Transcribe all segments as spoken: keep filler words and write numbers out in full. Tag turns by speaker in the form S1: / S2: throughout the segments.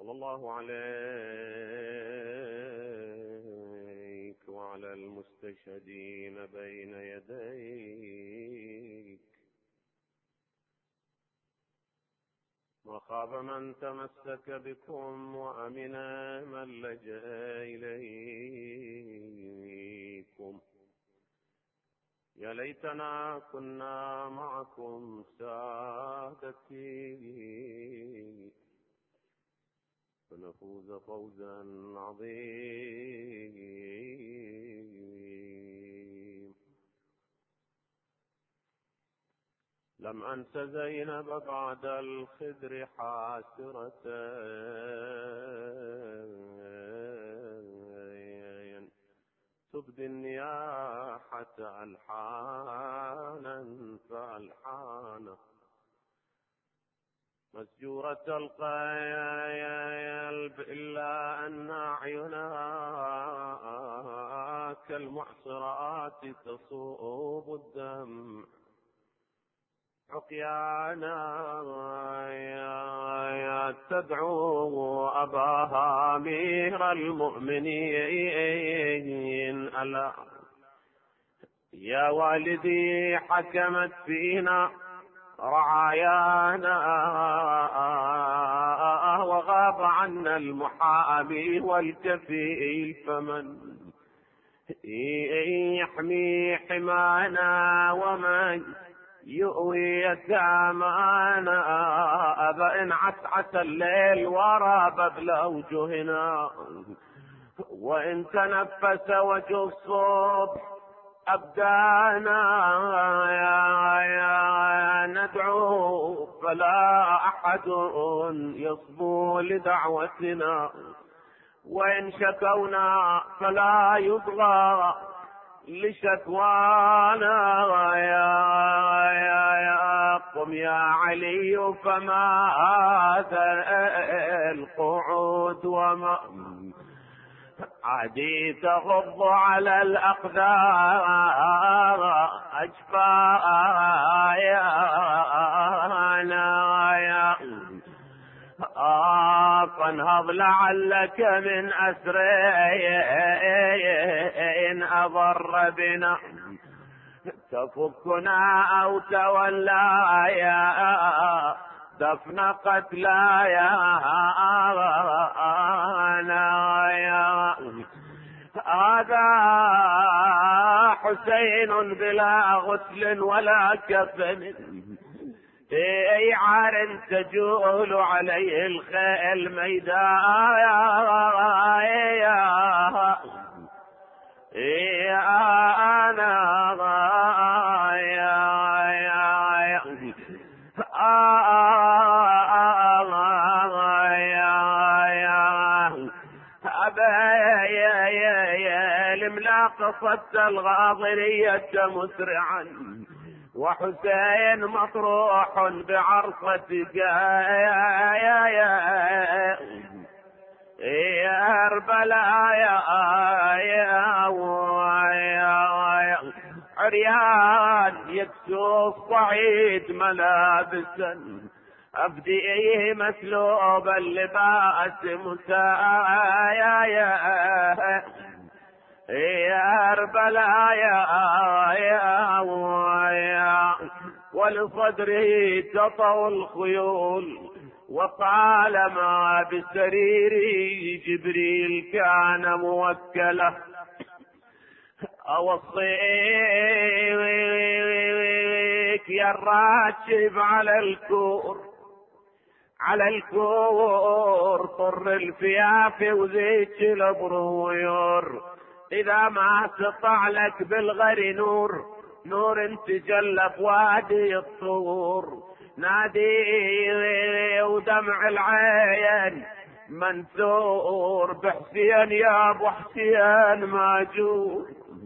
S1: صلى الله عليك وعلى المستشهدين بين يديك. ما خاب من تمسك بكم وأمن من لجأ إليكم. يا ليتنا كنا معكم سادتي فنفوز فوزا عظيما. لم أنس زينب بعد الخدر حاسرة تبدي النياحة ألحانا فألحانا مسجورة القلب إلا أن أعينها كالمعصرات تصوب الدم عقيانا تدعو أباها أمير المؤمنين ألا يا والدي حكمت فينا رعايانا وغاب عنا المحامي والكفيل فمن يحمي حمانا ومن يؤوي يتامانا أبا إن عسعس الليل ورى بذل أوجهنا وإن تنفس وجه الصبح أبدانا يا يا ندعو فلا أحد يصبو لدعوتنا وإن شكونا فلا يضغى لشكوانا يا يا يا قم يا علي فما هذا القعود وما عادي تغض على الأقدار أجفانا آه فانهض لعلك من أسرين أضر بنا تفكنا أو تولايا دفن قتلايا يا هذا حسين بلا غسل ولا كفن اي عار تجول عليه الخيل ميدان يا انا يا يا الملاقصة الغاضرية مسرعا وحسين مطروح بعرصتك يا يا يا أربلا يا يا يا عريان يكسو الصعيد ملابسا أبديه مسلوب اللباس مسايا يا يا أربلا يا يا يا ولصدره تطو الخيول وطالما بسريري جبريل كان موكله أوصيك يا الراكب على الكور على الكور طر الفياف وزيت البرويور إذا ما سطع لك بالغري نور نور تجلى بوادي الطور نادي ودمع العين منثور بحسين يا ابو حسين ماجور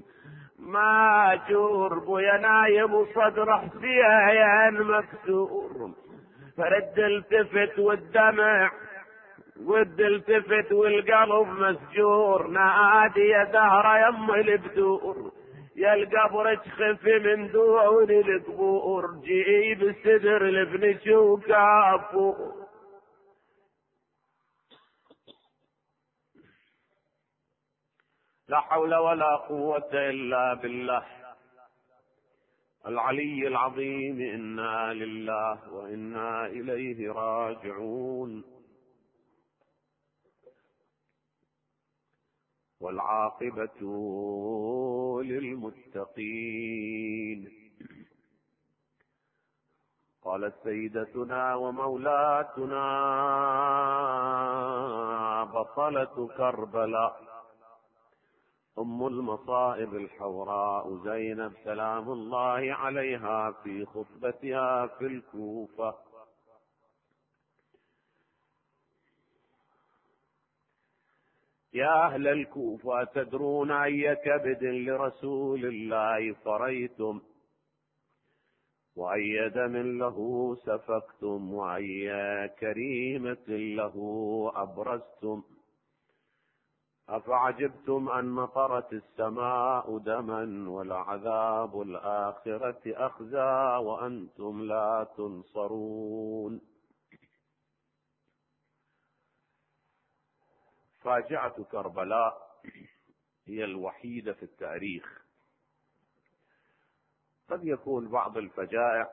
S1: ماجور بويا نايم وصدر حسين مكسور فرد التفت والدمع ود التفت والقلب مسجور نادي يا دهر يم البدور يا القبر تخف من دون القبور جيب السدر لابن شوكافور لا حول ولا قوة إلا بالله العلي العظيم. إنا لله وإنا إليه راجعون. والعاقبة للمتقين. قالت سيدتنا ومولاتنا بطلة كربلاء أم المصائب الحوراء زينب سلام الله عليها في خطبتها في الكوفة: يا أهل الكوفة تدرون أي كبد لرسول الله فريتم، وأي دم له سفكتم، وأي كريمة له أبرزتم. أفعجبتم أن مطرت السماء دما، ولعذاب الآخرة أخزى وأنتم لا تنصرون. فاجعة كربلاء هي الوحيدة في التاريخ. قد يكون بعض الفجائع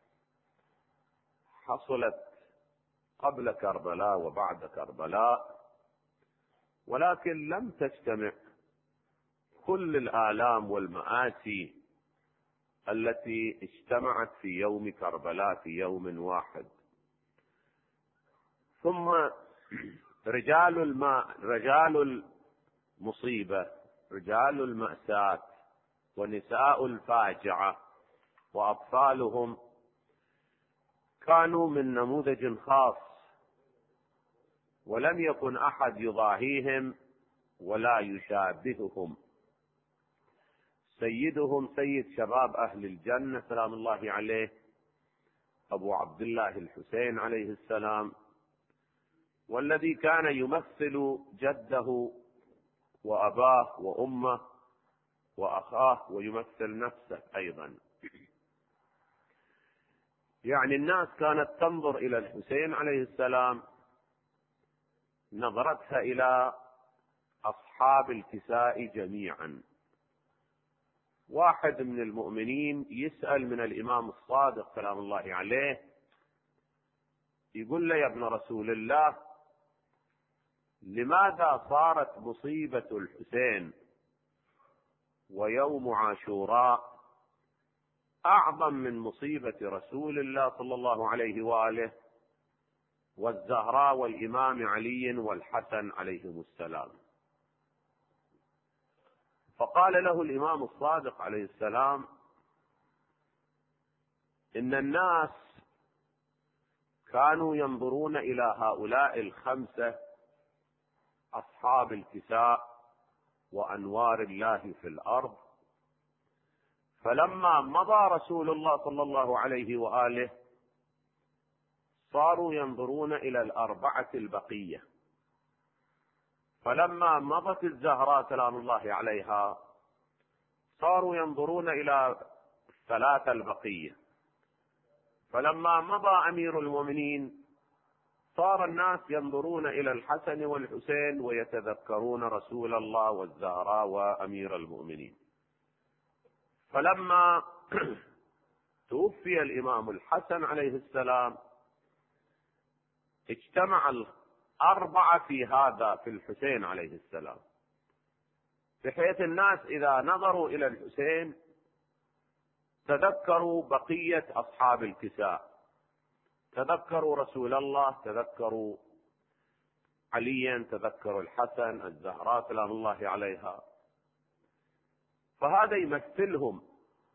S1: حصلت قبل كربلاء وبعد كربلاء، ولكن لم تجتمع كل الآلام والمآسي التي اجتمعت في يوم كربلاء في يوم واحد. ثم رجال الماء رجال المصيبة، رجال المأساة، ونساء الفاجعة وأطفالهم كانوا من نموذج خاص، ولم يكن أحد يضاهيهم ولا يشابههم. سيدهم سيد شباب أهل الجنة سلام الله عليه أبو عبد الله الحسين عليه السلام، والذي كان يمثل جده وأباه وأمه وأخاه ويمثل نفسه أيضا. يعني الناس كانت تنظر إلى الحسين عليه السلام نظرتها إلى أصحاب الكساء جميعا. واحد من المؤمنين يسأل من الإمام الصادق سلام الله عليه، يقول له: يا ابن رسول الله، لماذا صارت مصيبة الحسين ويوم عاشوراء أعظم من مصيبة رسول الله صلى الله عليه وآله والزهراء والإمام علي والحسن عليهم السلام؟ فقال له الإمام الصادق عليه السلام: إن الناس كانوا ينظرون إلى هؤلاء الخمسة أصحاب الكساء وأنوار الله في الأرض، فلما مضى رسول الله صلى الله عليه وآله صاروا ينظرون إلى الأربعة البقية، فلما مضت الزهراء سلام الله عليها صاروا ينظرون إلى الثلاثة البقية، فلما مضى أمير المؤمنين صار الناس ينظرون إلى الحسن والحسين ويتذكرون رسول الله والزهراء وأمير المؤمنين. فلما توفي الإمام الحسن عليه السلام اجتمع الأربعة في هذا في الحسين عليه السلام، بحيث الناس إذا نظروا إلى الحسين تذكروا بقية أصحاب الكساء، تذكروا رسول الله، تذكروا عليا، تذكروا الحسن، الزهراء سلام الله عليها. فهذا يمثلهم.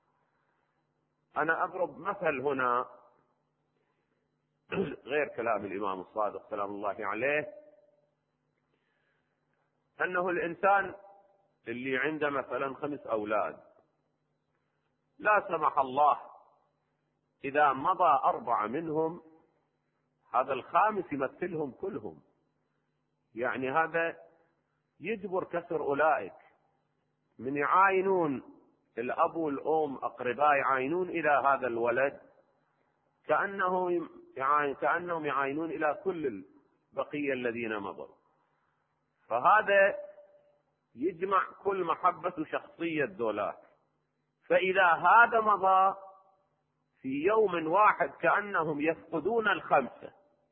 S1: أنا أضرب مثل هنا غير كلام الإمام الصادق سلام الله عليه، أنه الإنسان اللي عنده مثلا خمس أولاد، لا سمح الله إذا مضى أربعة منهم هذا الخامس يمثلهم كلهم، يعني هذا يجبر كسر أولئك من يعاينون الأب والأم أقرباء، يعاينون إلى هذا الولد كأنه يعاين كأنهم يعاينون إلى كل البقية الذين مضوا. فهذا يجمع كل محبة وشخصية ذولاك. فإذا هذا مضى في يوم واحد كأنهم يفقدون الخمسة.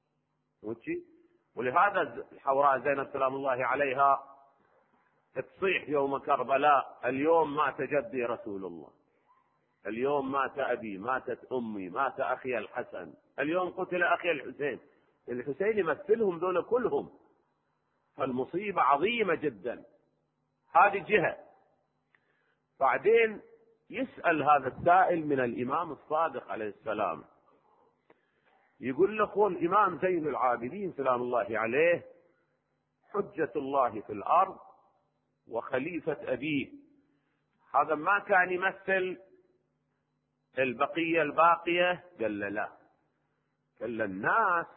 S1: ولهذا الحوراء زينب سلام الله عليها تصيح يوم كربلاء: اليوم مات جدي رسول الله، اليوم مات أبي، ماتت أمي، مات أخي الحسن، اليوم قتل أخي الحسين. الحسين يمثلهم دول كلهم، فالمصيبة عظيمة جدا. هذه جهة. بعدين يسأل هذا السائل من الإمام الصادق عليه السلام، يقول له: هو الإمام زين العابدين سلام الله عليه حجة الله في الأرض وخليفة أبيه، هذا ما كان يمثل البقية الباقية؟ قال له: لا. قال: الناس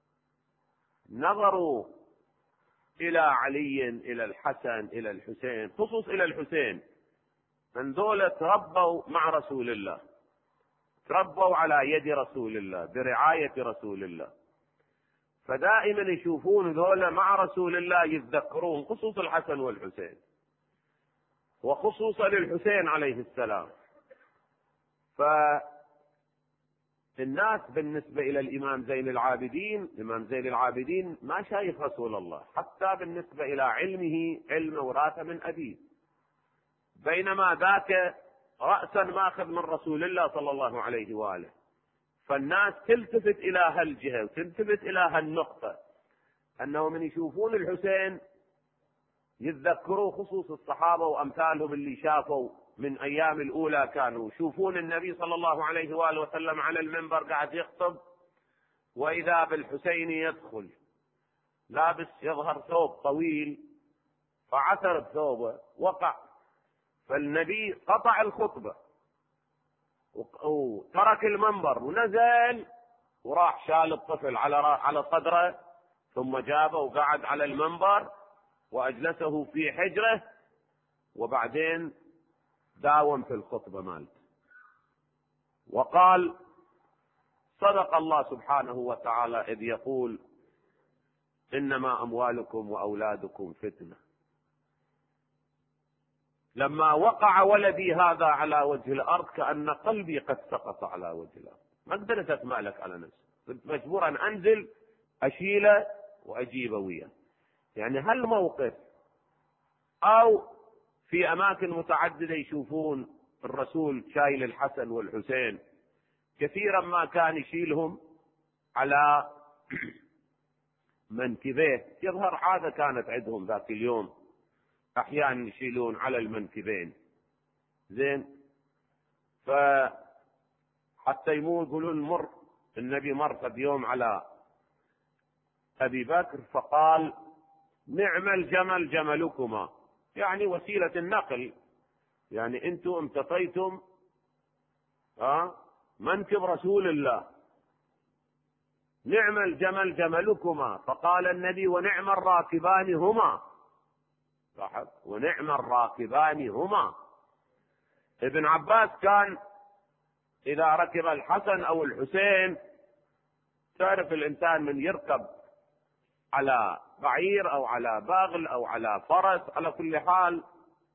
S1: نظروا إلى علي، إلى الحسن، إلى الحسين، خصوص إلى الحسين، من دولة تربوا مع رسول الله، تربوا على يد رسول الله، برعاية رسول الله، فدائما يشوفون ذولا مع رسول الله يتذكرون، خصوص الحسن والحسين، وخصوصا الحسين عليه السلام. فالناس بالنسبة إلى الإمام زين العابدين، الإمام زين العابدين ما شايف رسول الله، حتى بالنسبة إلى علمه، علم وراثة من أبيه، بينما ذاك رأسا ماخذ من رسول الله صلى الله عليه وآله. فالناس تلتفت إلى هالجهة وتلتفت إلى هالنقطة، أنه من يشوفون الحسين يتذكروا، خصوص الصحابة وأمثالهم اللي شافوا من أيام الأولى، كانوا يشوفون النبي صلى الله عليه وآله وسلم على المنبر قاعد يخطب، وإذا بالحسين يدخل لابس يظهر ثوب طويل، فعثر بثوبه وقع، فالنبي قطع الخطبة وترك المنبر ونزل وراح شال الطفل على على صدره، ثم جابه وقعد على المنبر وأجلسه في حجره، وبعدين داوم في الخطبة مالته وقال: صدق الله سبحانه وتعالى إذ يقول: إنما أموالكم وأولادكم فتنة. لما وقع ولدي هذا على وجه الأرض كأن قلبي قد سقط على وجه الأرض، ما قدرت أتمالك على نفسي، كنت مجبور أن أنزل أشيله وأجيبه وياه. يعني هالموقف، أو في أماكن متعددة يشوفون الرسول شايل الحسن والحسين، كثيرا ما كان يشيلهم على منكبيه، يظهر عادة كانت عندهم ذاك اليوم، أحيانا يشيلون على المنكبين. زين، فحتى يمو يقولون مر النبي مر قد يوم على أبي بكر فقال: نعم الجمل جملكما، يعني وسيلة النقل، يعني أنتم امتطيتم أه؟ منكب رسول الله. نعم الجمل جملكما، فقال النبي: ونعم الراكبان هما. صحب ونعم الراكبان هما. ابن عباس كان إذا ركب الحسن أو الحسين، تعرف الإنسان من يركب على بعير أو على باغل أو على فرس، على كل حال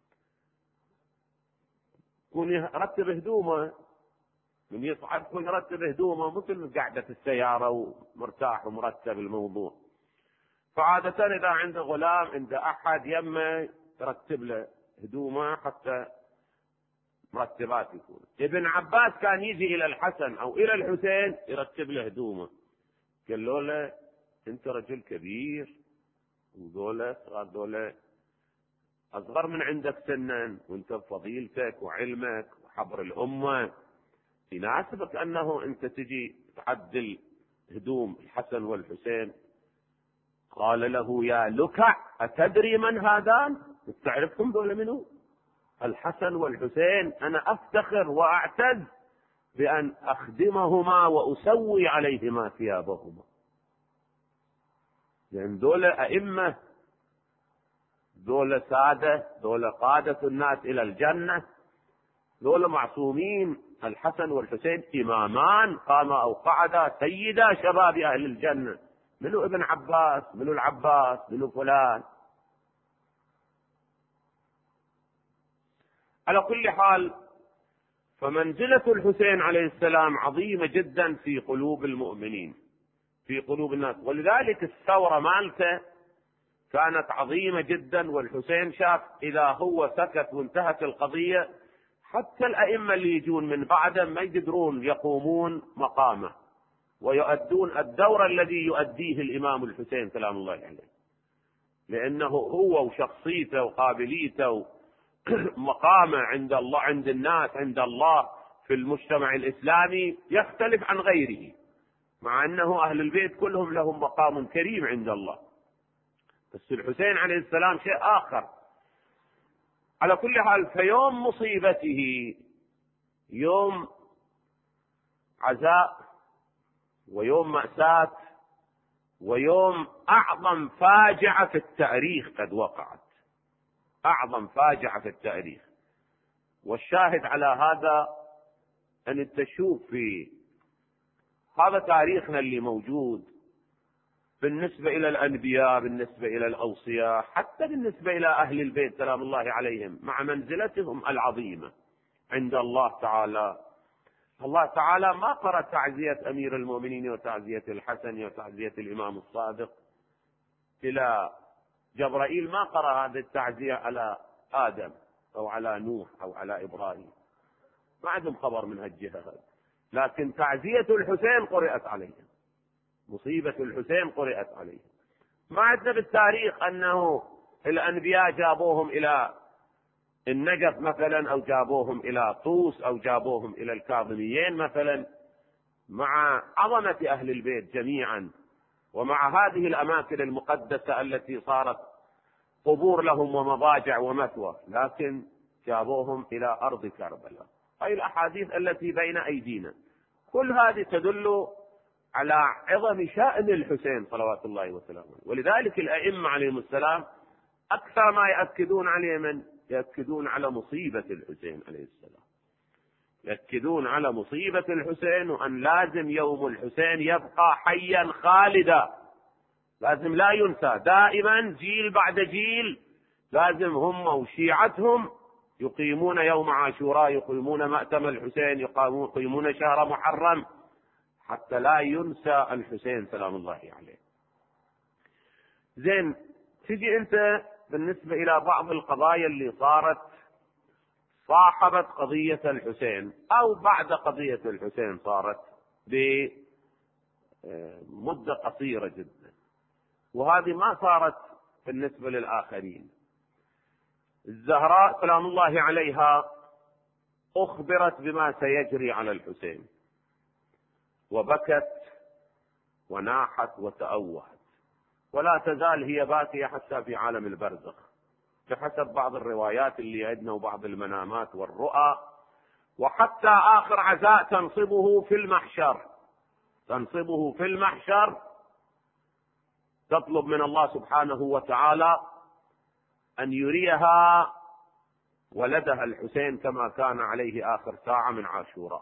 S1: يكون يرتب هدومه، من يصعد يكون يرتب هدومه مثل قاعدة السيارة ومرتاح ومرتب الموضوع. فعادة إذا عنده غلام، عنده أحد يمه، يرتب له هدومه حتى مرتبات يكون. ابن عباس كان يجي إلى الحسن أو إلى الحسين يرتب له هدومه، قال له: أنت رجل كبير، وذولا ذولا أصغر من عندك سنا، وأنت بفضيلتك وعلمك وحبر الأمة، يناسبك أنه أنت تجي تعدل هدوم الحسن والحسين. قال له: يا لكع، أتدري من هذان؟ تعرفهم ذولا منه؟ الحسن والحسين، أنا أفتخر وأعتز بأن أخدمهما وأسوي عليهما ثيابهما، لأن ذولا أئمة، ذولا سادة، ذولا قادة الناس إلى الجنة، ذولا معصومين. الحسن والحسين إمامان قاما أو قعدا سيدا شباب أهل الجنة. منو ابن عباس؟ منو العباس؟ منو فلان؟ على كل حال، فمنزلة الحسين عليه السلام عظيمة جدا في قلوب المؤمنين، في قلوب الناس، ولذلك الثورة مالته كانت عظيمة جدا. والحسين شاف إذا هو سكت وانتهت القضية حتى الأئمة اللي يجون من بعده ما يقدرون يقومون مقامه ويؤدون الدور الذي يؤديه الإمام الحسين سلام الله عليه، لأنه هو وشخصيته وقابليته مقامه عند الله، عند الناس، عند الله في المجتمع الإسلامي يختلف عن غيره، مع أنه أهل البيت كلهم لهم مقام كريم عند الله، بس الحسين عليه السلام شيء آخر. على كل حال، فيوم مصيبته يوم عزاء ويوم مأساة ويوم أعظم فاجعة في التاريخ قد وقعت، أعظم فاجعة في التاريخ. والشاهد على هذا أن تشوف في هذا تاريخنا اللي موجود بالنسبة إلى الأنبياء، بالنسبة إلى الأوصياء، حتى بالنسبة إلى أهل البيت سلام الله عليهم، مع منزلتهم العظيمة عند الله تعالى. الله تعالى ما قرأ تعزية أمير المؤمنين وتعزية الحسن وتعزية الإمام الصادق إلى جبرائيل، ما قرأ هذه التعزية على آدم أو على نوح أو على إبراهيم، ما عندهم خبر من هالجهة، لكن تعزية الحسين قرأت عليهم، مصيبة الحسين قرأت عليهم. ما عندنا بالتاريخ أنه الأنبياء جابوهم إلى النجف مثلا، أو جابوهم إلى طوس، أو جابوهم إلى الكاظميين مثلا، مع عظمة أهل البيت جميعا ومع هذه الأماكن المقدسة التي صارت قبور لهم ومضاجع ومثوى، لكن جابوهم إلى أرض كربلاء. هذه الأحاديث التي بين أيدينا كل هذه تدل على عظم شأن الحسين صلوات الله وسلامه. ولذلك الأئمة عليهم السلام أكثر ما يأكدون عليه من يأكدون على مصيبة الحسين عليه السلام، يأكدون على مصيبة الحسين، وأن لازم يوم الحسين يبقى حيا خالدا، لازم لا ينسى دائما، جيل بعد جيل لازم هم وشيعتهم يقيمون يوم عاشوراء، يقيمون مأتم الحسين، يقيمون شهر محرم، حتى لا ينسى الحسين سلام الله عليه. زين، تجي أنت بالنسبة إلى بعض القضايا اللي صارت صاحبت قضية الحسين أو بعد قضية الحسين، صارت بمدة قصيرة جدا، وهذه ما صارت بالنسبة للآخرين. الزهراء سلام الله عليها أخبرت بما سيجري على الحسين، وبكت وناحت وتأوهت، ولا تزال هي باكية حتى في عالم البرزخ بحسب بعض الروايات اللي عندنا وبعض المنامات والرؤى، وحتى آخر عزاء تنصبه في المحشر، تنصبه في المحشر تطلب من الله سبحانه وتعالى أن يريها ولدها الحسين كما كان عليه آخر ساعة من عاشوراء.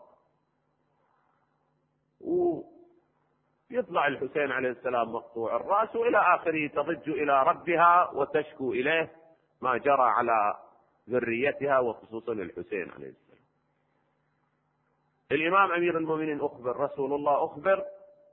S1: ويطلع الحسين عليه السلام مقطوع الرأس وإلى آخره، تضج إلى ربها وتشكو إليه ما جرى على ذريتها وخصوصا الحسين عليه السلام. الإمام أمير المؤمنين أخبر، رسول الله أخبر،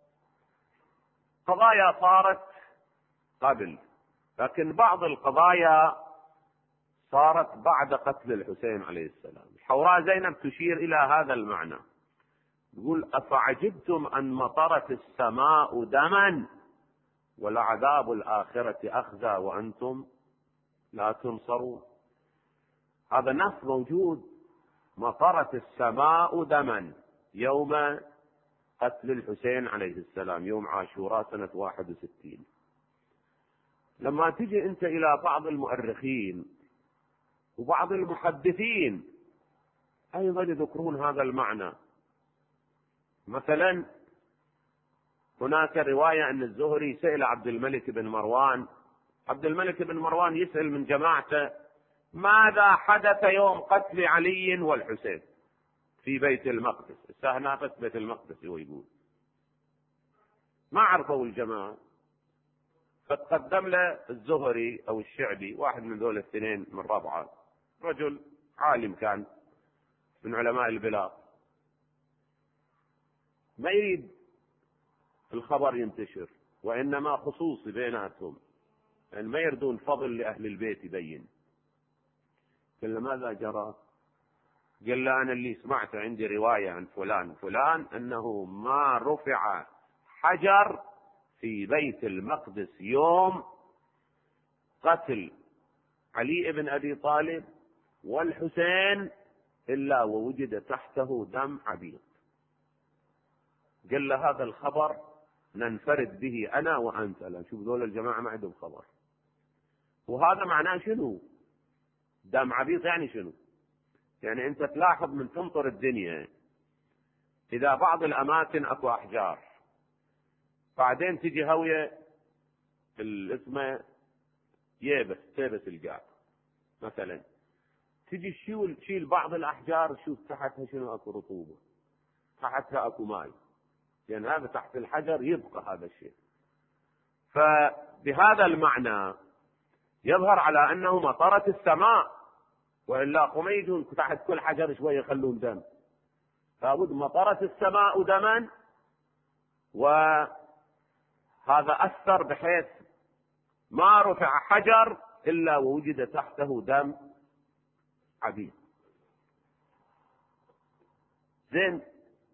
S1: قضايا صارت قبل، لكن بعض القضايا صارت بعد قتل الحسين عليه السلام. الحوراء زينب تشير إلى هذا المعنى، يقول: أفعجبتم أن مطرت السماء دما ولعذاب الآخرة أخزى وأنتم لا تنصرون. هذا نص موجود، مطرت السماء دما يوم قتل الحسين عليه السلام، يوم عاشوراء سنة واحد وستين. لما تجي أنت إلى بعض المؤرخين وبعض المحدثين أيضا يذكرون هذا المعنى. مثلا هناك رواية أن الزهري سئل عبد الملك بن مروان، عبد الملك بن مروان يسأل من جماعته: ماذا حدث يوم قتل علي والحسين في بيت المقدس؟ السهنا بس بيت المقدس هو يقول، ما عرفوا الجماعة، فتقدم له الزهري أو الشعبي، واحد من دول الاثنين من ربعة، رجل عالم كان من علماء البلاد، ما يريد الخبر ينتشر، وإنما خصوصي بيناتهم، يعني ما يردون فضل لأهل البيت يبين. قال له ماذا جرى؟ قال له أنا اللي سمعت عندي رواية عن فلان فلان أنه ما رفع حجر في بيت المقدس يوم قتل علي بن أبي طالب والحسين إلا ووجد تحته دم عبيد. قال له هذا الخبر ننفرد به أنا وأنت. لا شوف دول الجماعة ما عندهم خبر. وهذا معناه شنو؟ دم عبيد يعني شنو؟ يعني أنت تلاحظ من تنطر الدنيا، إذا بعض الأماكن أكو أحجار بعدين تجي هوية الاسمه يابس تابس القاع مثلا، تجي تشيل تشيل بعض الأحجار تشوف تحتها شنو أكو رطوبة، تحتها أكو ماء، لأن يعني هذا تحت الحجر يبقى هذا الشيء. فبهذا المعنى يظهر على أنه مطرت السماء، وإلا قوم يجون تحت كل حجر شوية يخلون دم، فأود مطرت السماء دما، وهذا أثر بحيث ما رفع حجر إلا ووجد تحته دم عبيد. زين،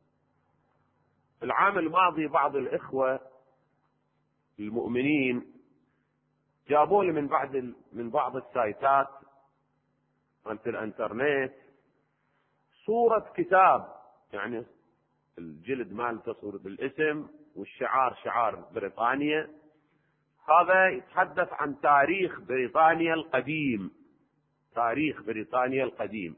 S1: العام الماضي بعض الإخوة المؤمنين جابوا لي من بعد من بعض السايتات مالت الانترنت صورة كتاب، يعني الجلد مالته صورة الاسم والشعار شعار بريطانيا. هذا يتحدث عن تاريخ بريطانيا القديم، تاريخ بريطانيا القديم،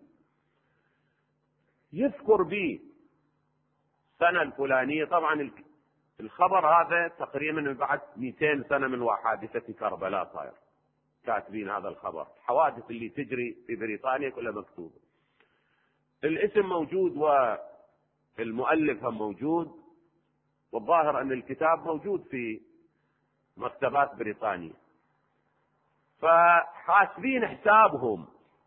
S1: يذكر به السنة الفلانية. طبعا الخبر هذا تقريبا من بعد مئتين سنة من حادثة كربلاء صاير كاتبين هذا الخبر، الحوادث اللي تجري في بريطانيا كلها مكتوبة. الاسم موجود والمؤلف هم موجود، والظاهر أن الكتاب موجود في مكتبات بريطانيا. فحاسبين حسابهم،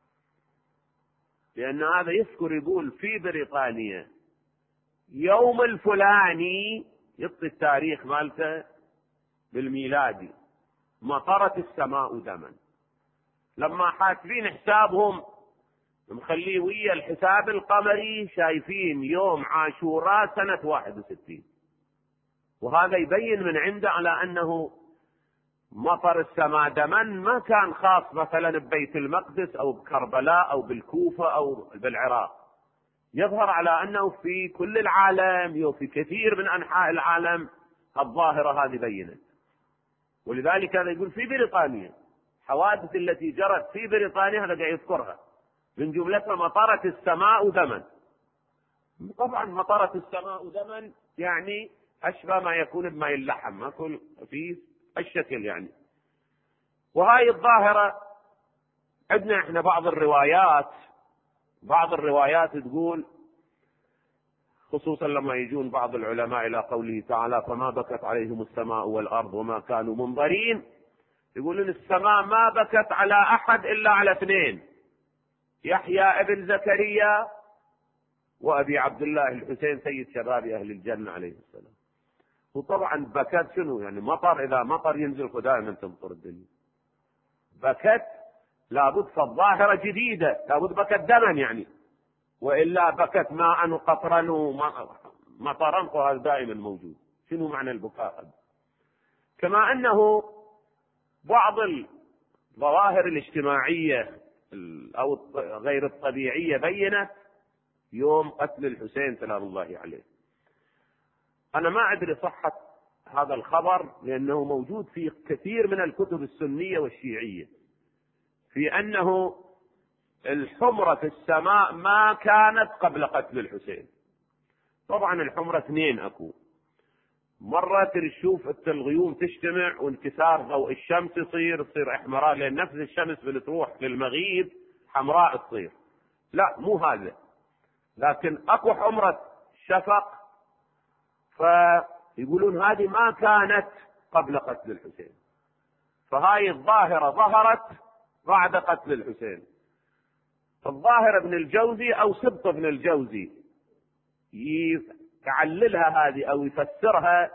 S1: لأن هذا يذكر يقول في بريطانيا يوم الفلاني، يعطي التاريخ مالته بالميلادي، مطرت السماء دما. لما حاسبين حسابهم مخليه ويا الحساب القمري، شايفين يوم عاشوراء سنة واحد وستين، وهذا يبين من عنده على أنه مطر السماء دما ما كان خاص مثلا ببيت المقدس أو بكربلاء أو بالكوفة أو بالعراق، يظهر على أنه في كل العالم وفي كثير من أنحاء العالم الظاهرة هذه بينت. ولذلك هذا يقول في بريطانيا حوادث التي جرت في بريطانيا هذا قاعد يذكرها من جملتها مطرت السماء دما. طبعا مطرت السماء دما يعني أشبه ما يكون بماء اللحم، ما يكون في الشكل يعني. وهاي الظاهرة عندنا احنا بعض الروايات بعض الروايات تقول، خصوصا لما يجون بعض العلماء إلى قوله تعالى فما بكت عليهم السماء والأرض وما كانوا منظرين، يقولون السماء ما بكت على أحد إلا على اثنين، يحيى ابن زكريا وأبي عبد الله الحسين سيد شباب أهل الجنة عليه السلام. وطبعا بكت شنو يعني؟ مطر، إذا مطر ينزل دائما تمطر الدنيا. بكت لابد فالظاهرة جديدة، لابد بكت دما يعني، وإلا بكت ماء قطرا ومطرا، وهذا دائما موجود. شنو معنى البكاء؟ كما أنه بعض الظواهر الاجتماعية أو غير الطبيعية بينت يوم قتل الحسين سلام الله عليه. أنا ما أدري صحة هذا الخبر، لأنه موجود في كثير من الكتب السنية والشيعية، في أنه الحمرة في السماء ما كانت قبل قتل الحسين. طبعا الحمرة اثنين أكو، مرة تشوف الغيوم تجتمع وانكسار ضوء الشمس يصير تصير احمراء، لأن نفس الشمس بتروح للمغيب حمراء تصير. لا مو هذا، لكن أكو حمرة شفق، فيقولون هذه ما كانت قبل قتل الحسين، فهاي الظاهرة ظهرت بعد قتل الحسين. الظاهر ابن الجوزي أو سبط ابن الجوزي يعللها هذه أو يفسرها.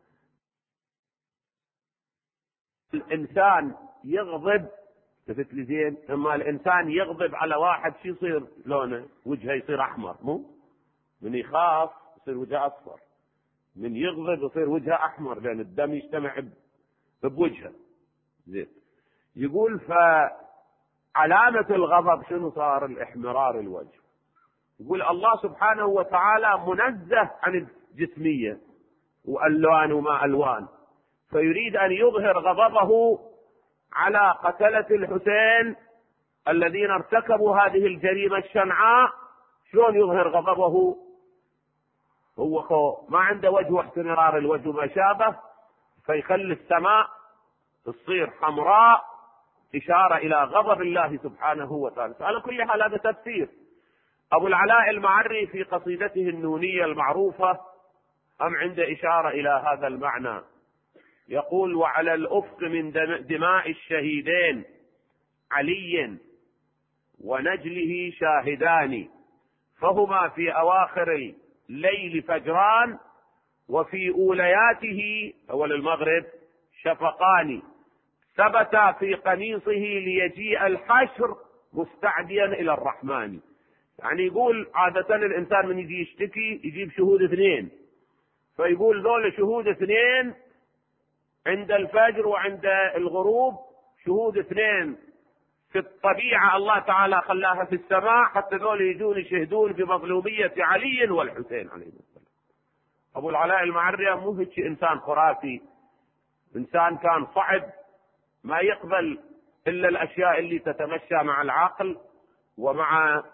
S1: الإنسان يغضب، شفت لي زين، اما الإنسان يغضب على واحد شو يصير لونه؟ وجهه يصير أحمر، مو من يخاف يصير وجهه أصفر، من يغضب يصير وجهه أحمر لأن الدم يجتمع بوجهه. زين، يقول فعلامة الغضب شنو صار؟ الإحمرار الوجه. يقول الله سبحانه وتعالى منزه عن الجسمية وألوان وما ألوان، فيريد أن يظهر غضبه على قتلة الحسين الذين ارتكبوا هذه الجريمة الشنعاء. شلون يظهر غضبه؟ هو ما عنده وجه واحتمرار الوجه ما شابه، فيخلي السماء تصير حمراء إشارة إلى غضب الله سبحانه وتعالى. على كل حال هذا تفسير. أبو العلاء المعري في قصيدته النونية المعروفة أم عنده إشارة إلى هذا المعنى، يقول: وعلى الأفق من دماء الشهيدين علي ونجله شاهدان، فهما في أواخر الليل فجران، وفي أولياته أول المغرب شفقان، ثبتا في قميصه ليجيء الحشر مستعديا إلى الرحمن. يعني يقول عادة الإنسان من يجي يشتكي يجيب شهود اثنين، فيقول ذول شهود اثنين عند الفجر وعند الغروب، شهود اثنين في الطبيعة الله تعالى خلاها في السماء حتى ذول يجون يشهدون بمظلومية علي والحسين عليه السلام. أبو العلاء المعري مو هيك إنسان خرافي، إنسان كان صعب ما يقبل إلا الأشياء اللي تتمشى مع العقل ومع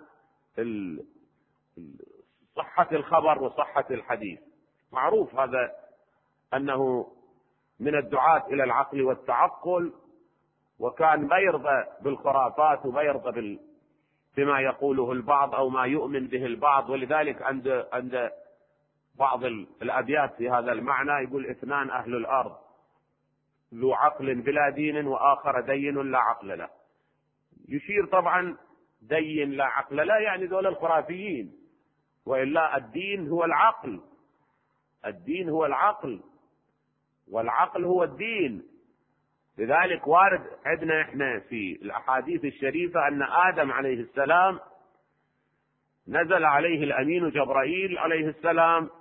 S1: صحة الخبر وصحة الحديث. معروف هذا أنه من الدعاة إلى العقل والتعقل، وكان ما يرضى بالخرافات وما يرضى بال... بما يقوله البعض أو ما يؤمن به البعض. ولذلك عند عند بعض الأبيات في هذا المعنى يقول: اثنان أهل الأرض ذو عقل بلا دين وآخر دين لا عقل له. يشير طبعا دين لا عقل له يعني ذول الخرافيين، وإلا الدين هو العقل، الدين هو العقل والعقل هو الدين. لذلك وارد عندنا احنا في الأحاديث الشريفة أن آدم عليه السلام نزل عليه الأمين جبرائيل عليه السلام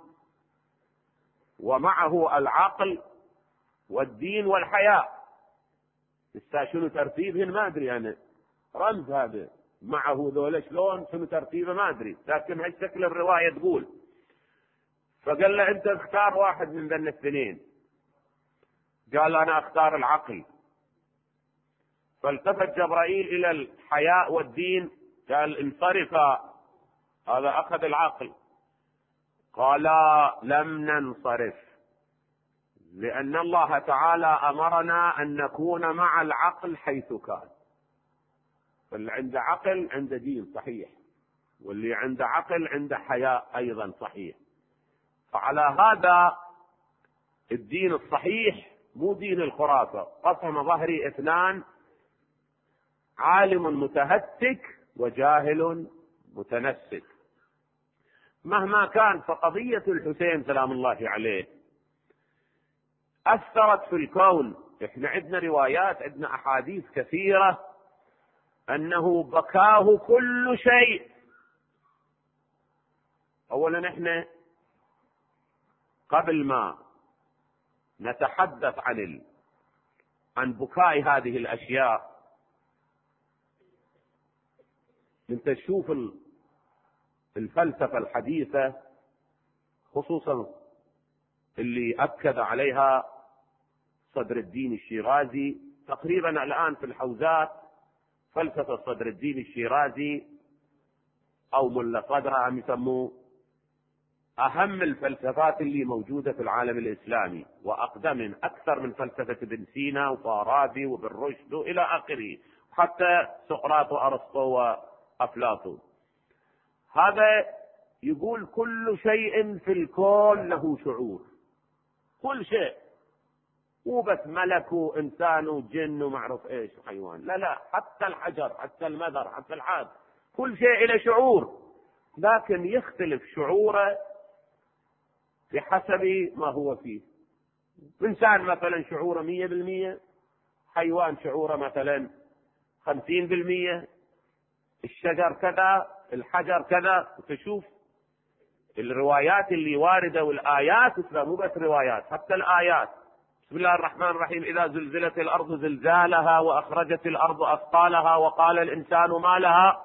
S1: ومعه العقل والدين والحياء. شنو ترتيبهن ما أدري أنا، رمز هذا معه ذولا شلون شنو ترتيبه ما أدري، لكن هالشكل الرواية تقول. فقال له: أنت اختار واحد من ذن الاثنين. قال: أنا اختار العقل. فالتفت جبرائيل إلى الحياء والدين قال: انصرف. هذا أخذ العقل. قال: لم ننصرف، لأن الله تعالى أمرنا أن نكون مع العقل حيث كان. فاللي عنده عقل عنده دين صحيح، واللي عنده عقل عنده حياء أيضا صحيح. فعلى هذا الدين الصحيح مو دين الخرافة. قسم ظهري اثنان: عالم متهتك وجاهل متنسك. مهما كان فقضية الحسين سلام الله عليه أثرت في الكون. احنا عندنا روايات، عندنا أحاديث كثيرة أنه بكاه كل شيء. أولا احنا قبل ما نتحدث عن ال... عن بكاء هذه الأشياء، انت تشوف الفلسفة الحديثة خصوصا اللي أكد عليها صدر الدين الشيرازي تقريبا الآن في الحوزات، فلسفة صدر الدين الشيرازي أو ملا صدر عم يسموه أهم الفلسفات اللي موجودة في العالم الإسلامي، وأقدم أكثر من فلسفة ابن سينا وفارابي وابن رشد إلى آخره، حتى سقراط وأرسطو وأفلاطون. هذا يقول كل شيء في الكون له شعور، كل شيء، مو بس ملك وإنسان وجن ومعروف إيش وحيوان، لا لا، حتى الحجر حتى المذر حتى الحاد كل شيء له شعور، لكن يختلف شعوره بحسب ما هو فيه. إنسان مثلا شعوره مية بالمية، حيوان شعوره مثلا خمسين بالمية، الشجر كذا، الحجر كذا. تشوف الروايات اللي واردة والآيات، مو بس روايات، حتى الآيات. بسم الله الرحمن الرحيم: إذا زلزلت الأرض زلزالها وأخرجت الأرض أثقالها وقال الإنسان ما لها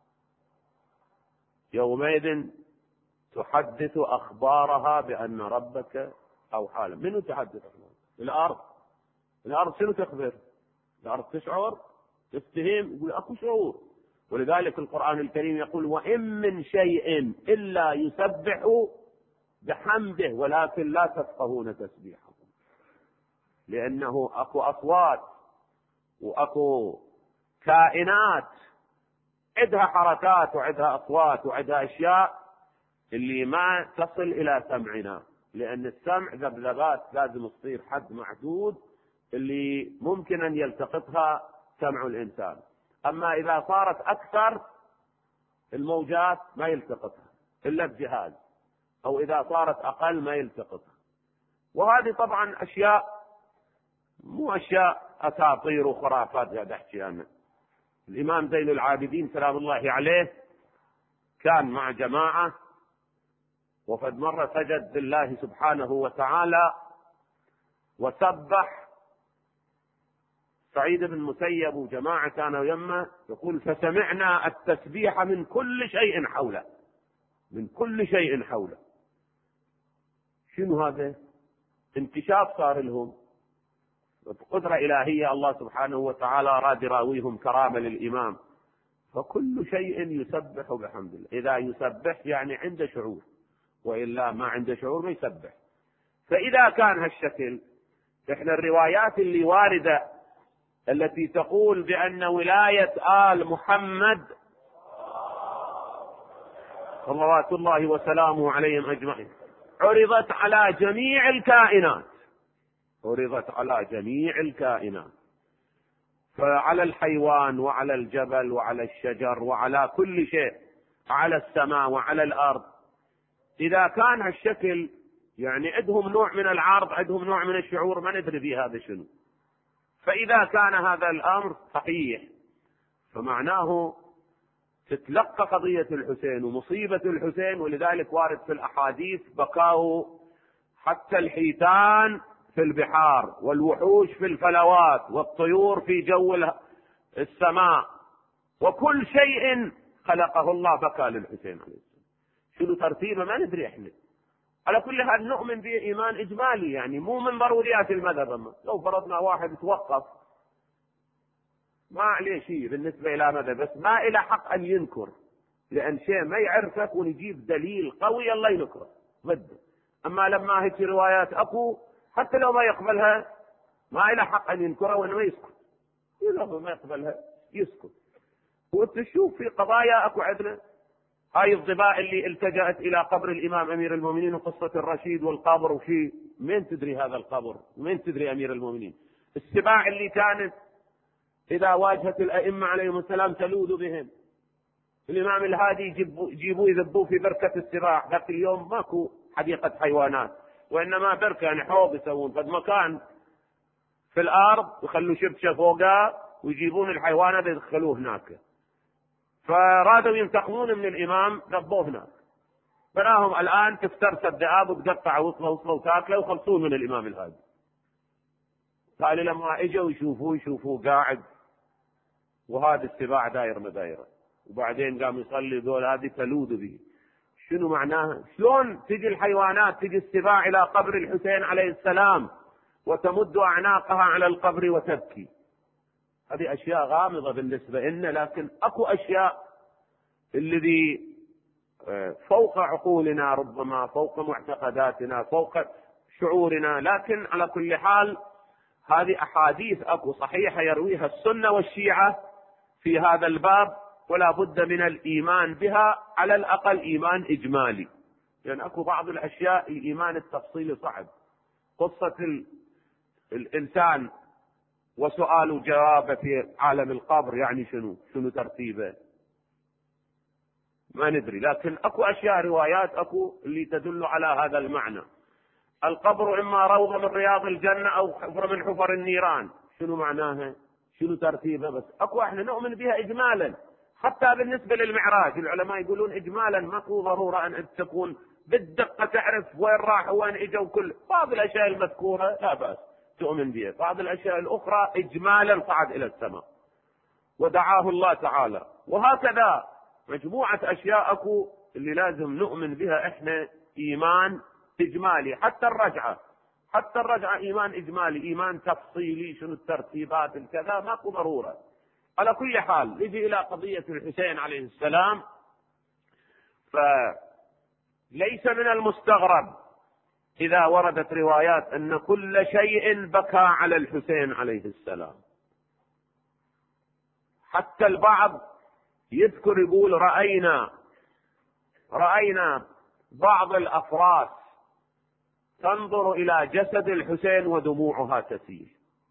S1: يومئذ تحدث أخبارها بأن ربك أوحى لها. منو تحدث أخبارها؟ الأرض. الأرض شنو تخبر؟ الأرض تشعر، تفتهم، يقول أكو شعور. ولذلك القرآن الكريم يقول: وإن من شيء إلا يسبح بحمده ولكن لا تفقهون تسبيحه. لأنه أكو أصوات وأكو كائنات عندها حركات وعندها أصوات وعندها أشياء اللي ما تصل إلى سمعنا، لأن السمع ذبذبات لازم تصير حد محدود اللي ممكن أن يلتقطها سمع الإنسان. أما إذا صارت أكثر الموجات ما يلتقطها إلا بجهاز، أو إذا صارت أقل ما يلتقطها. وهذه طبعا أشياء مو أشياء أساطير وخرافات قاعد أحكي أنا. الإمام زين العابدين سلام الله عليه كان مع جماعة، وفد مرة سجد لله سبحانه وتعالى وسبح. سعيد بن المسيب وجماعة كانوا يمه، يقول: فسمعنا التسبيح من كل شيء حوله، من كل شيء حوله. شنو هذا؟ انكشاف صار لهم، قدرة إلهية. الله سبحانه وتعالى راد يراويهم كرامة للإمام. فكل شيء يسبح بحمد الله. إذا يسبح يعني عنده شعور، وإلا ما عنده شعور ما يسبح. فإذا كان هالشكل، إحنا الروايات اللي واردة التي تقول بأن ولاية آل محمد صلوات الله وسلامه عليهم أجمعين عرضت على جميع الكائنات، عرضت على جميع الكائنات، فعلى الحيوان وعلى الجبل وعلى الشجر وعلى كل شيء، على السماء وعلى الأرض. إذا كان هالشكل يعني عندهم نوع من العرض، عندهم نوع من الشعور، ما ندري به هذا شنو. فإذا كان هذا الأمر صحيح فمعناه تتلقى قضية الحسين ومصيبة الحسين. ولذلك وارد في الأحاديث: بكاه حتى الحيتان في البحار، والوحوش في الفلوات، والطيور في جو السماء، وكل شيء خلقه الله بكى للحسين عليه السلام. شنو ترتيبه ما ندري احنا. على كل حال نؤمن به إيمان إجمالي، يعني مو من ضروريات المذهب. لو فرضنا واحد يتوقف ما عليه شيء بالنسبة إلى مذهب، بس ما إلى حق أن ينكر، لأن شيء ما يعرفك ونجيب دليل قوي الله ينكره ضده. أما لما هيك روايات أكو حتى لو ما يقبلها ما إلى حق أن ينكرها وإنما يسكت. إذا ما يقبلها يسكت. وتشوف في قضايا أكو عندنا هاي الضباء اللي التجأت إلى قبر الإمام أمير المؤمنين وقصة الرشيد والقبر، وفي من تدري هذا القبر، من تدري أمير المؤمنين. السباع اللي كانت إذا واجهت الأئمة عليهم السلام تلوذ بهم. الإمام الهادي يجيبوه يذبوه في بركة السباع. ذاك اليوم ماكو حديقة حيوانات، وإنما بركة يعني حوض يسوون فد مكان في الأرض، يخلوا شبشة فوقها ويجيبون الحيوانات يدخلوه هناك. فرادوا ينتقمون من الإمام، ذبوه هناك. براهم الآن تفترس الذئاب وتقطع وصله وصله وتاكله وخلصون من الإمام الهادي. قال لما اجوا يشوفوه يشوفوه قاعد وهذا السباع داير مدايره، وبعدين قام يصلي ذول هذه تلوذ به. شنو معناها؟ شلون تجي الحيوانات تجي السباع إلى قبر الحسين عليه السلام وتمد أعناقها على القبر وتبكي؟ هذه أشياء غامضة بالنسبة لنا، لكن أكو أشياء الذي فوق عقولنا، ربما فوق معتقداتنا، فوق شعورنا. لكن على كل حال هذه أحاديث أكو صحيحة يرويها السنة والشيعة في هذا الباب، ولا بد من الإيمان بها، على الأقل إيمان إجمالي. لأن يعني أكو بعض الأشياء الإيمان التفصيلي صعب. قصة ال... الإنسان وسؤال وجواب في عالم القبر يعني شنو شنو ترتيبه؟ ما ندري، لكن اكو اشياء روايات اكو اللي تدل على هذا المعنى. القبر اما روضة من رياض الجنة او حفرة من حفر النيران. شنو معناها؟ شنو ترتيبها؟ بس اكو احنا نؤمن بها اجمالا. حتى بالنسبة للمعراج العلماء يقولون اجمالا ماكو ضرورة ان تكون بالدقة تعرف وين راح وين اجوا. كل بعض الاشياء المذكورة لا بأس تؤمن بها، بعض الاشياء الاخرى اجمالا صعد الى السماء ودعاه الله تعالى. وهكذا مجموعة اشياء اكو اللي لازم نؤمن بها احنا ايمان اجمالي. حتى الرجعة، حتى الرجعة ايمان اجمالي، ايمان تفصيلي شنو الترتيبات الكذا ماكو ضرورة. على كل حال نجي الى قضية الحسين عليه السلام. فليس من المستغرب اذا وردت روايات ان كل شيء بكى على الحسين عليه السلام. حتى البعض يذكر يقول رأينا رأينا بعض الأفراس تنظر إلى جسد الحسين ودموعها تسيل.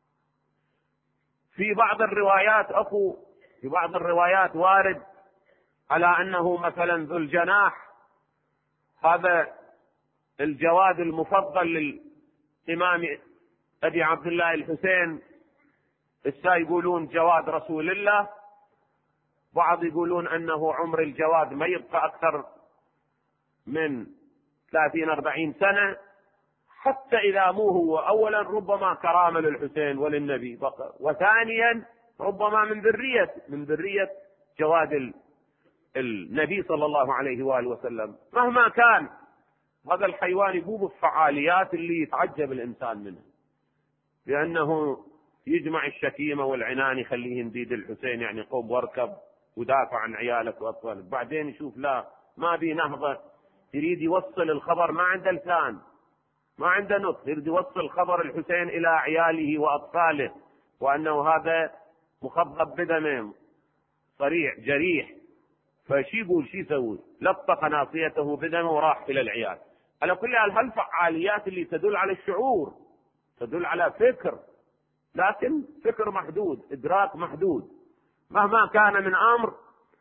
S1: في بعض الروايات أكو في بعض الروايات وارد على أنه مثلا ذو الجناح هذا الجواد المفضل للإمام أبي عبد الله الحسين، السا يقولون جواد رسول الله، بعض يقولون أنه عمر الجواد ما يبقى أكثر من ثلاثين أربعين سنة. حتى إذا مو هو، أولا ربما كرامة للحسين وللنبي بقى، وثانيا ربما من ذرية من ذرية جواد النبي صلى الله عليه وآله وسلم. مهما كان هذا الحيوان يقوم بالفعاليات اللي يتعجب الإنسان منها، لأنه يجمع الشكيمة والعنان يخليه ينديد الحسين، يعني قوم واركب ودافع عن عيالك وأطفالك. بعدين يشوف لا ما بي نهضة، يريد يوصل الخبر، ما عنده لسان ما عنده نطق، يريد يوصل خبر الحسين إلى عياله وأطفاله وأنه هذا مخضب بدمه صريع جريح. فشي يقول شي يسوي؟ لطق ناصيته بدمه وراح إلى العيال. على كل حال هالفعاليات اللي تدل على الشعور، تدل على فكر، لكن فكر محدود، إدراك محدود مهما كان من أمر.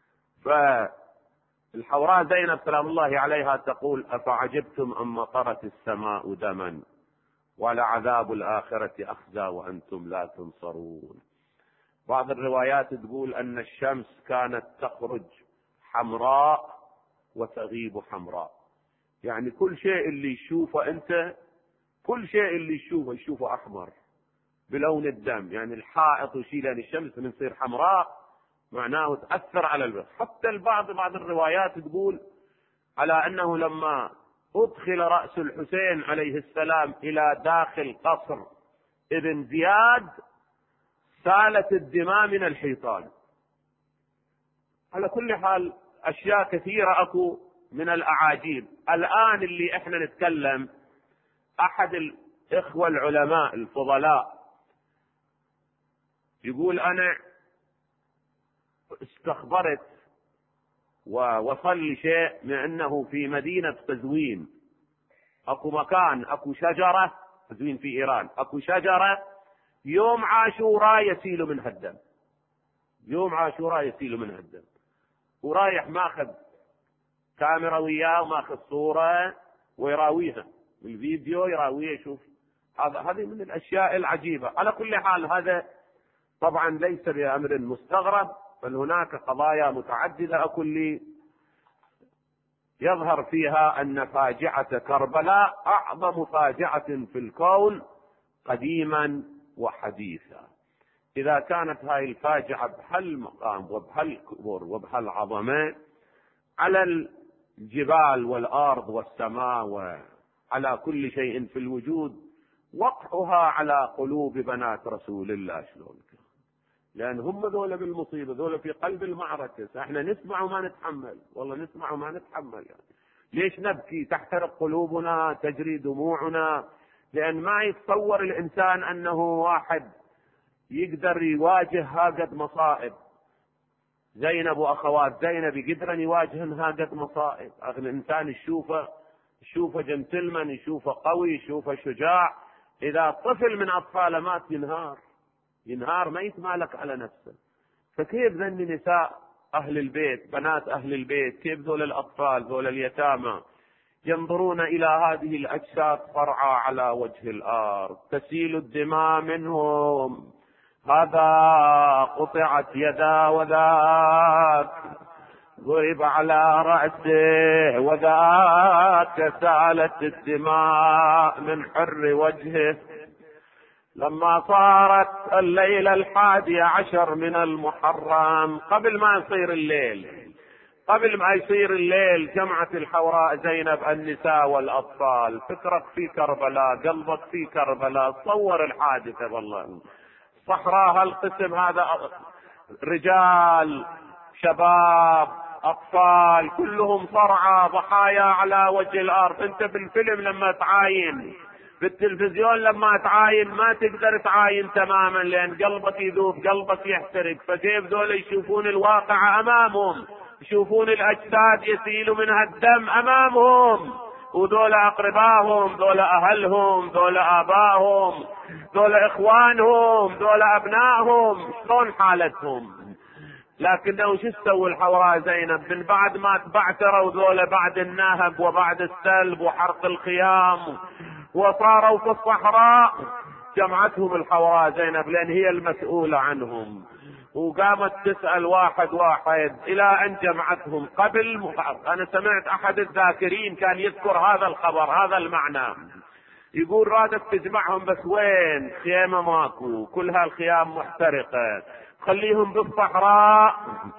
S1: فالحوراء زينب سلام الله عليها تقول أفعجبتم أم مطرت السماء دما ولعذاب الآخرة أخزى وأنتم لا تنصرون. بعض الروايات تقول أن الشمس كانت تخرج حمراء وتغيب حمراء، يعني كل شيء اللي تشوفه أنت، كل شيء اللي تشوفه يشوفه أحمر بلون الدم، يعني الحائط وشيء، لأن الشمس من تصير حمراء معناه تأثر على البشر. حتى البعض بعض الروايات تقول على أنه لما أدخل رأس الحسين عليه السلام إلى داخل قصر ابن زياد سالت الدماء من الحيطان. على كل حال أشياء كثيرة أكو من الأعاجيب. الآن اللي إحنا نتكلم، أحد الإخوة العلماء الفضلاء يقول أنا استخبرت ووصل لي شيء من أنه في مدينة قزوين أكو مكان، أكو شجرة، قزوين في إيران، أكو شجرة يوم عاشوراء يسيل منها الدم، يوم عاشوراء يسيل منها الدم. ورايح ماخذ كاميرا وياه وماخذ صورة ويراويها بالفيديو، يراويه يشوف. هذا هذه من الأشياء العجيبة. على كل حال هذا طبعا ليس بأمر مستغرب، بل هناك قضايا متعددة أكو اللي يظهر فيها أن فاجعة كربلاء أعظم فاجعة في الكون قديما وحديثا. إذا كانت هاي الفاجعة بهالمقام وبهالكبر وبهالعظمة على الجبال والأرض والسماء وعلى كل شيء في الوجود، وقعها على قلوب بنات رسول الله شلون؟ لأن هم ذولا بالمصيبة، ذولا في قلب المعركة. احنا نسمع وما نتحمل، والله نسمع وما نتحمل. يعني ليش نبكي؟ تحترق قلوبنا، تجري دموعنا، لأن ما يتصور الإنسان أنه واحد يقدر يواجه هاقد مصائب. زينب وأخوات زينب يقدرن يواجهن هاقد مصائب. الإنسان يشوفه يشوفه جنتلمان، يشوفه قوي، يشوفه شجاع. إذا طفل من أطفاله مات ينهار ينهار ما يتمالك على نفسه. فكيف ذن نساء أهل البيت، بنات أهل البيت، كيف ذول الأطفال ذول اليتامى ينظرون إلى هذه الأجساد صرعى على وجه الأرض تسيل الدماء منهم، هذا قطعت يدا وذاك ضرب على رأسه وذاك سالت الدماء من حر وجهه. لما صارت الليلة الحادية عشر من المحرم، قبل ما يصير الليل قبل ما يصير الليل جمعت الحوراء زينب النساء والأطفال. فكرك في كربلاء، قلبك في كربلاء، تصور الحادثة والله. صحراء هالقسم هذا رجال شباب أطفال كلهم صرعى ضحايا على وجه الأرض. انت بالفيلم لما تعاين، بالتلفزيون لما تعاين ما تقدر تعاين تماما لأن قلبك يذوب، قلبك يحترق. فكيف ذول يشوفون الواقع أمامهم، يشوفون الأجساد يسيل منها الدم أمامهم، وذول أقرباهم، ذول أهلهم، ذول آبائهم، ذول إخوانهم، ذول أبنائهم، شلون حالتهم؟ لكنه شو استوى الحوراء زينب من بعد ما تبعتروا ذولا بعد النهب وبعد السلب وحرق الخيام وصاروا في الصحراء؟ جمعتهم الحوراء زينب لأن هي المسؤولة عنهم، وقامت تسأل واحد واحد إلى أن جمعتهم. قبل مخ... أنا سمعت أحد الذاكرين كان يذكر هذا الخبر، هذا المعنى، يقول رادت تجمعهم بس وين؟ خيمة ماكو، كل هالخيام محترقة، خليهم بالصحراء.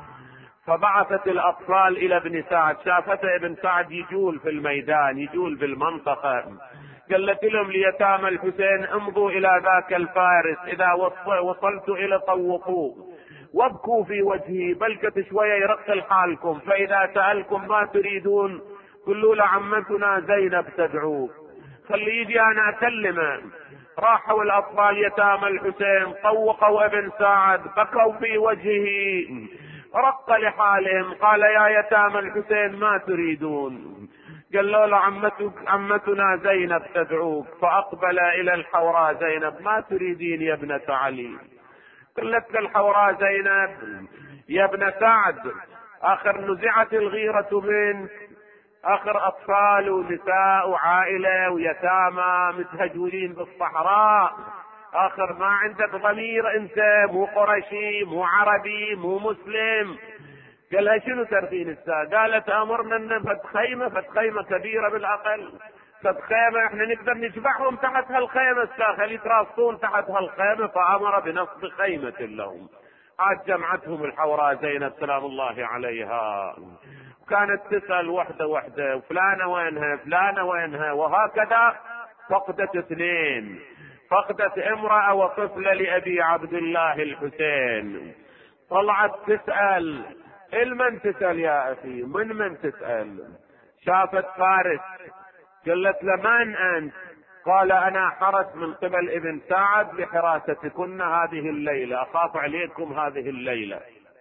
S1: فبعثت الأطفال إلى ابن سعد، شافته ابن سعد يجول في الميدان، يجول بالمنطقة، قالت لهم ليتامى الحسين امضوا إلى ذاك الفارس، إذا وصلت إلى طوقوه وابكوا في وجهي، بلكت شوية يرقل حالكم، فإذا سألكم ما تريدون قلوا لعمتنا زينب تدعوك، خلي يجي أنا أكلمه. راحوا الأطفال يتامى الحسين طوقوا ابن سعد، بكوا في وجهه، رق لحالهم، قال يا يتامى الحسين ما تريدون؟ قالوا له عمتك عمتنا زينب تدعوك. فأقبل إلى الحوراء زينب، ما تريدين يا ابنة علي؟ قالت الحوراء زينب يا ابن سعد آخر نزعت الغيرة منك، آخر أطفال ونساء وعائلة ويتامى متهجولين بالصحراء، آخر ما عندك ضمير، أنت مو قرشي مو عربي مو مسلم. قالها شنو ترفين الساعة؟ قالت أمرنا أن فت خيمة، فت خيمة كبيرة بالأقل، فت خيمة احنا نقدر نجمعهم تحت هالخيمة الساخة يتراصون تحت هالخيمة، فأمر بنصب خيمة لهم. عاد جمعتهم الحوراء زينب سلام الله عليها، كانت تسأل وحدة وحدة، فلانة وينها فلانة وينها، وهكذا فقدت اثنين، فقدت امرأة وطفلة لأبي عبد الله الحسين. طلعت تسأل، المن تسأل يا أخي؟ من من تسأل؟ شافت فارس، قالت لمن أنت؟ قال أنا حرس من قبل ابن سعد لحراستكن هذه الليلة، أخاف عليكم هذه الليلة،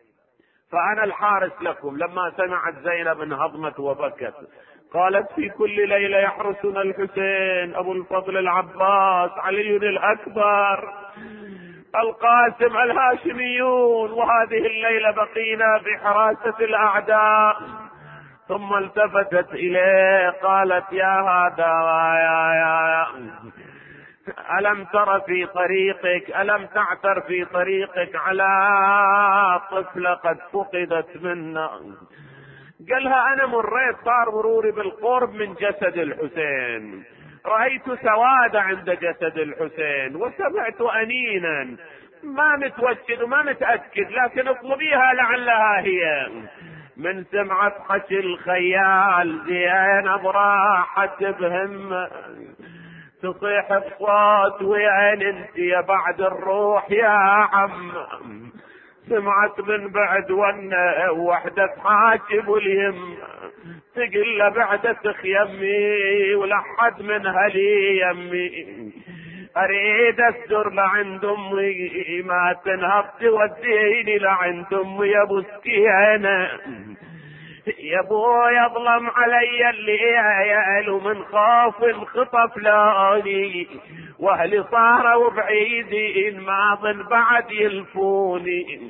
S1: فأنا الحارس لكم. لما سمعت زينب انهضمت وبكت، قالت في كل ليلة يحرسنا الحسين، أبو الفضل العباس، علي الأكبر، القاسم، الهاشميون، وهذه الليلة بقينا بحراسة الأعداء. ثم التفتت إليه قالت يا هذا يا يا ألم تر في طريقك، ألم تعثر في طريقك على طفلة قد فقدت منا؟ قالها أنا مريت، صار مروري بالقرب من جسد الحسين، رأيت سواد عند جسد الحسين وسمعت أنينا، ما متوجد وما متأكد، لكن اطلبيها لعلها هي. من سمعت حكي الخيال زينب راحت بهم تصيح بصوت وين انت يا بعد الروح يا عم؟ سمعت من بعد ونه وحدة حاكب واليم تقل بعد تخيمي ولحد من هلي يمي، اريد اسدر لعند امي ما تنهض توديني لعند امي يا ابو سكينه، يا ابو يظلم علي اللي يعيل ومن خوف الخطف لاني، واهلي صاروا بعيدين ما ظن بعد يلفوني،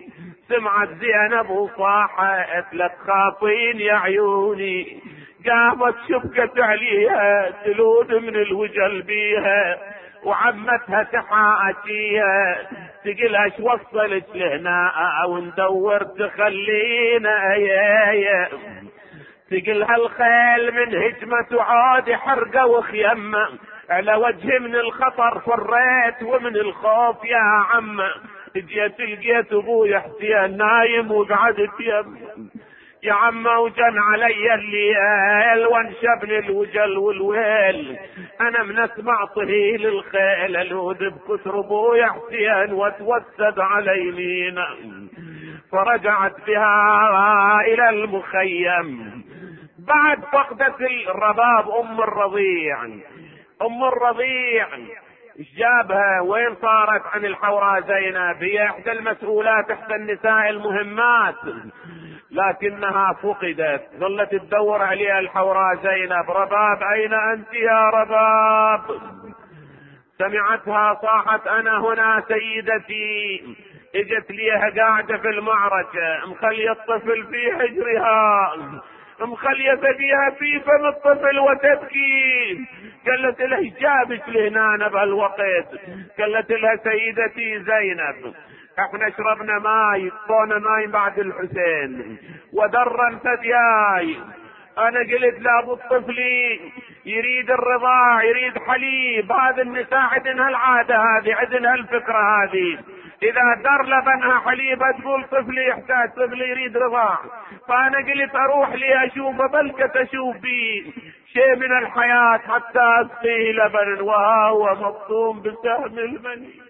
S1: سمعت زينب وصاحت لا تخافين يا عيوني، قامت شبكت عليها تلود من الوجل بيها، وعمتها تحاكيها تقلها ايش وصلت لهنا وندور تخلينا يا يا، تقلها الخيل من هجمة وعاد حرقة وخيمة، على وجه من الخطر فريت ومن الخوف يا عم، جيت لقيت ابوي حسين نايم وقعدت يم يا عم، وجن علي الليل وانشبني الوجل والويل، انا من اسمع طهيل الخيل الهود بكسر ابوي حسين وتوسد على يمينا، فرجعت بها الى المخيم بعد فقدة الرباب. ام الرضيع ام الرضيع ايش جابها؟ وين صارت عن الحوراء زينب؟ هي احدى المسؤولات، احدى النساء المهمات، لكنها فقدت. ظلت تدور عليها الحوراء زينب، رباب اين انت يا رباب؟ سمعتها صاحت انا هنا سيدتي، اجت ليها قاعدة في المعركة مخلية الطفل في حجرها، مخلية ثديها في فم الطفل وتبكي. قالت لها ايش جابك لهنا بهالوقت؟ قالت لها سيدتي زينب احنا شربنا ماي، طونا ماي بعد الحسين ودرا ثدياي، انا قلت لابو الطفل يريد الرضاع يريد حليب، هذا النساء عندنا العادة هذه، عندنا الفكرة هذه، اذا در لبنها حليب تقول طفلي يحتاج، طفلي يريد رضاع. فانا قلت اروح لي اشوفه بلكة اشوف بيه شيء من الحياة حتى اسقيه لبن، وهو مبطوم بسهم المني.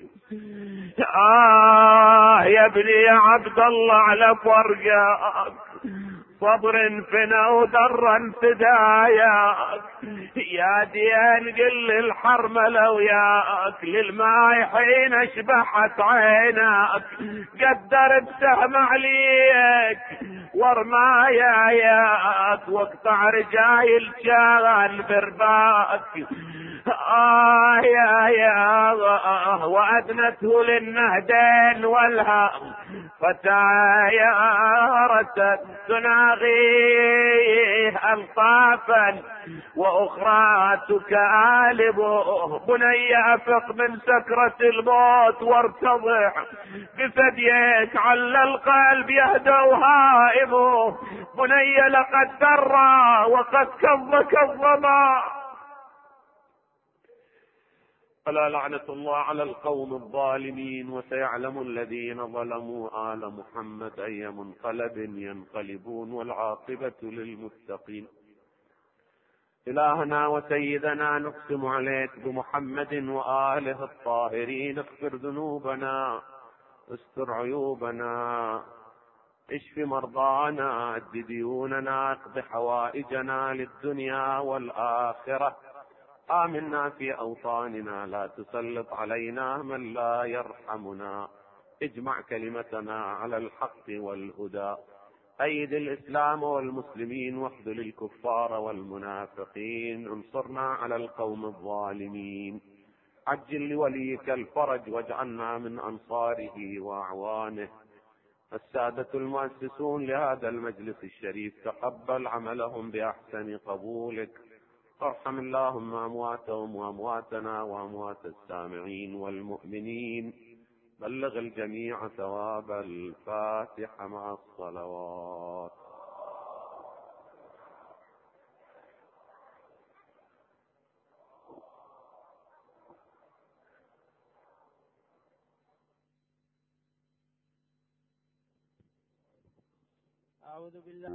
S1: آه يا ابني يا عبد الله على فرقك، صبر فينا ودرا فداياك، يا ديان قل الحرملة وياك، للماي حين اشبحت عينك، قدر بسهم عليك ورمايا ياك، واقطع رجايل كان برباك. آه يا يا آه وأدنته للنهدين والهام، فتعايرت تناغيه ألطافا وأخرى تكالبه. بني أفق من سكرة الموت وارتضع بثديك، على القلب يهدى وهائمه، بني لقد درى وقد كظ كظما. فلا لعنة الله على القوم الظالمين. وسيعلم الذين ظلموا آل محمد أي منقلب ينقلبون، والعاقبة للمتقين. إلهنا وسيدنا نقسم عليك بمحمد وآله الطاهرين، اغفر ذنوبنا، استر عيوبنا، اشف مرضانا، اد ديوننا، اقض حوائجنا للدنيا والآخرة، آمنا في أوطاننا، لا تسلط علينا من لا يرحمنا، اجمع كلمتنا على الحق والهدى، أيد الإسلام والمسلمين واخذل الكفار والمنافقين، انصرنا على القوم الظالمين، عجل لوليك الفرج واجعلنا من أنصاره وأعوانه. السادة المؤسسون لهذا المجلس الشريف تقبل عملهم بأحسن قبولك، ارحم اللهم أمواتهم وأمواتنا وأموات السامعين والمؤمنين، بلغ الجميع ثواب الفاتحة مع الصلوات.
S2: أعوذ بالله